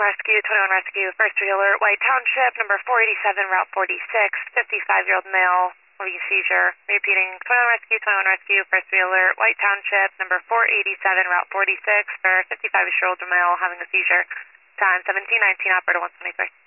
Rescue, first alert, White Township, number 487, Route 46, 55-year-old male, having a seizure. Repeating, 21 Rescue, first alert, White Township, number 487, Route 46, for 55-year-old male having a seizure. Time 17:19, operator 123.